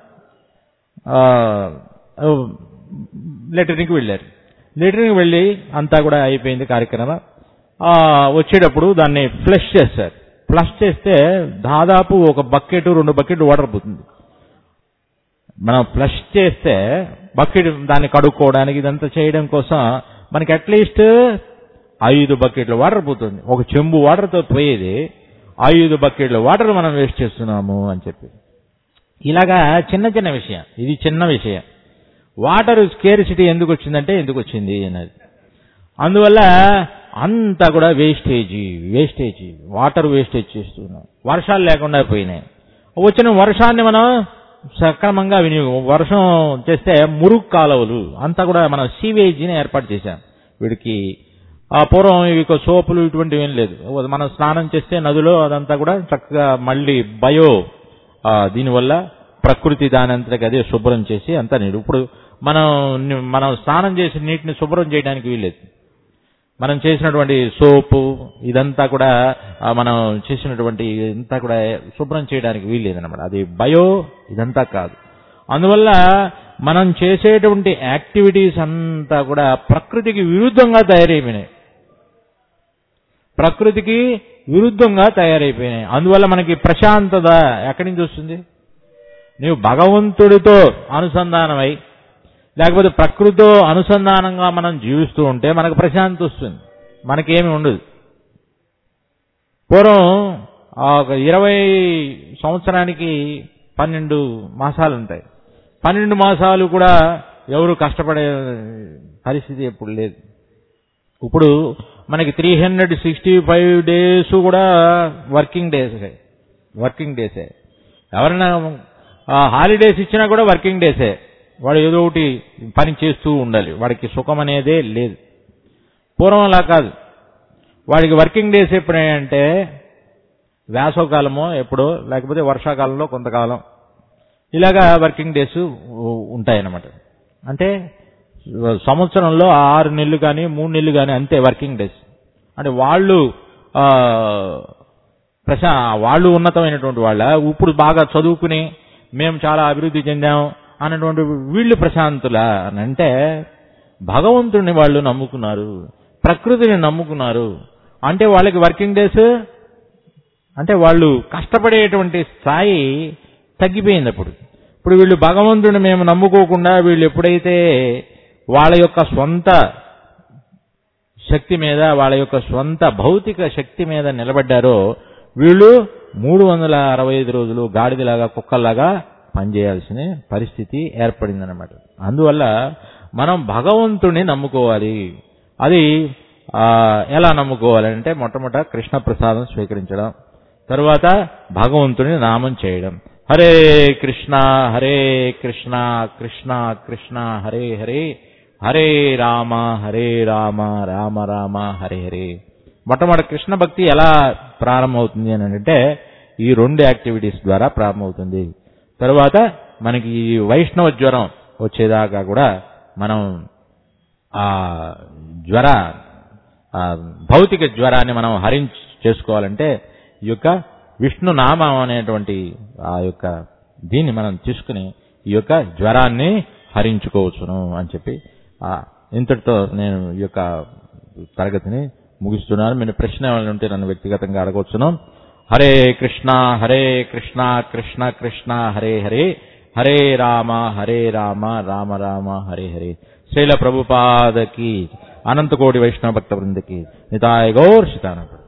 లెటరింగ్కి వెళ్ళారు. లెటరింగ్కి వెళ్ళి అంతా కూడా అయిపోయింది కార్యక్రమం. వచ్చేటప్పుడు దాన్ని ఫ్లష్ చేస్తారు. ఫ్లష్ చేస్తే దాదాపు 1 బకెట్ 2 బకెట్లు వాటర్ పోతుంది. మనం ఫ్లష్ చేస్తే బకెట్ దాన్ని కడుక్కోవడానికి ఇదంతా చేయడం కోసం మనకి అట్లీస్ట్ 5 బకెట్లు వాటర్ పోతుంది. ఒక చెంబు వాటర్తో పోయేది 5 బకెట్ల వాటర్ మనం వేస్ట్ చేస్తున్నాము అని చెప్పి. ఇలాగా చిన్న చిన్న విషయం, ఇది చిన్న విషయం. వాటర్ స్కేర్సిటీ ఎందుకు వచ్చిందంటే ఎందుకు వచ్చింది అన్నది. అందువల్ల అంతా కూడా వేస్టేజీ వాటర్ వేస్టేజ్ చేస్తున్నాం. వర్షాలు లేకుండా పోయినాయి. వచ్చిన వర్షాన్ని మనం సక్రమంగా వర్షం చేస్తే మురుగు కాలువలు అంతా కూడా మనం సీవేజీని ఏర్పాటు చేశాం. వీడికి పూర్వం ఇవి సోపులు ఇటువంటివి ఏం లేదు. మనం స్నానం చేస్తే నదిలో అదంతా కూడా చక్కగా మళ్ళీ దీనివల్ల ప్రకృతి దానంతటికి అదే శుభ్రం చేసి అంతా నీరు. ఇప్పుడు మనం స్నానం చేసి నీటిని శుభ్రం చేయడానికి వీల్లేదు. మనం చేసినటువంటి సోపు ఇదంతా కూడా మనం చేసినటువంటి ఇంతా కూడా శుభ్రం చేయడానికి వీల్లేదన్నమాట. అది ఇదంతా కాదు. అందువల్ల మనం చేసేటువంటి యాక్టివిటీస్ అంతా కూడా ప్రకృతికి విరుద్ధంగా తయారైపోయినాయి. అందువల్ల మనకి ప్రశాంతత ఎక్కడి నుంచి వస్తుంది? నీవు భగవంతుడితో అనుసంధానమై లేకపోతే ప్రకృతితో అనుసంధానంగా మనం జీవిస్తూ ఉంటే మనకు ప్రశాంతి వస్తుంది, మనకేమి ఉండదు. పూర్వం 20 సంవత్సరానికి 12 మాసాలు ఉంటాయి. 12 మాసాలు కూడా ఎవరు కష్టపడే పరిస్థితి ఎప్పుడు లేదు. ఇప్పుడు మనకి 365 డేస్ కూడా వర్కింగ్ డేసే. ఎవరైనా హాలిడేస్ ఇచ్చినా కూడా వర్కింగ్ డేసే. వాడు ఏదో ఒకటి పని చేస్తూ ఉండాలి, వాడికి సుఖం అనేదే లేదు. పూర్వం అలా కాదు. వాడికి వర్కింగ్ డేస్ ఎప్పుడంటే వేసవకాలమో ఎప్పుడో, లేకపోతే వర్షాకాలంలో కొంతకాలం ఇలాగా వర్కింగ్ డేస్ ఉంటాయన్నమాట. అంటే సంవత్సరంలో 6 నెలలు కానీ 3 నెలలు కానీ అంతే వర్కింగ్ డేస్. అంటే వాళ్ళు ఉన్నతమైనటువంటి వాళ్ళ ఇప్పుడు బాగా చదువుకుని మేము చాలా అభివృద్ధి చెందాం అన్నటువంటి వీళ్ళు ప్రశాంతులా అని అంటే భగవంతుడిని వాళ్ళు నమ్ముకున్నారు, ప్రకృతిని నమ్ముకున్నారు. అంటే వాళ్ళకి వర్కింగ్ డేస్ అంటే వాళ్ళు కష్టపడేటువంటి స్థాయి తగ్గిపోయింది. ఇప్పుడు వీళ్ళు భగవంతుడిని మేము నమ్ముకోకుండా వీళ్ళు ఎప్పుడైతే వాళ్ళ యొక్క స్వంత శక్తి మీద, వాళ్ళ యొక్క స్వంత భౌతిక శక్తి మీద నిలబడ్డారో వీళ్ళు 365 రోజులు గాడిదలాగా కుక్కల్లాగా పనిచేయాల్సిన పరిస్థితి ఏర్పడిందన్నమాట. అందువల్ల మనం భగవంతుడిని నమ్ముకోవాలి. అది ఎలా నమ్ముకోవాలంటే మొట్టమొదట కృష్ణ ప్రసాదం స్వీకరించడం, తరువాత భగవంతుడిని నామం చేయడం. హరే కృష్ణ కృష్ణ కృష్ణ హరే హరే, హరే రామ రామ రామ హరే హరే. మొట్టమొదటి కృష్ణ భక్తి ఎలా ప్రారంభమవుతుంది అని అంటే ఈ 2 యాక్టివిటీస్ ద్వారా ప్రారంభమవుతుంది. తరువాత మనకి వైష్ణవ జ్వరం వచ్చేదాకా కూడా మనం భౌతిక జ్వరాన్ని మనం చేసుకోవాలంటే ఈ యొక్క విష్ణు నామం అనేటువంటి ఆ యొక్క దీన్ని మనం తీసుకుని ఈ యొక్క జ్వరాన్ని హరించుకోవచ్చును అని చెప్పి ఇంతటితో నేను ఈ యొక్క తరగతిని ముగిస్తున్నాను. మీరు ప్రశ్న ఏమైనా ఉంటే నన్ను వ్యక్తిగతంగా అడగవచ్చును. హరే కృష్ణ కృష్ణ కృష్ణ హరే హరే, హరే రామ రామ రామ హరే హరే. శ్రీల ప్రభుపాదకి, అనంతకోటి వైష్ణవ భక్త బృందకి నితాయ గౌర్ శితానంద.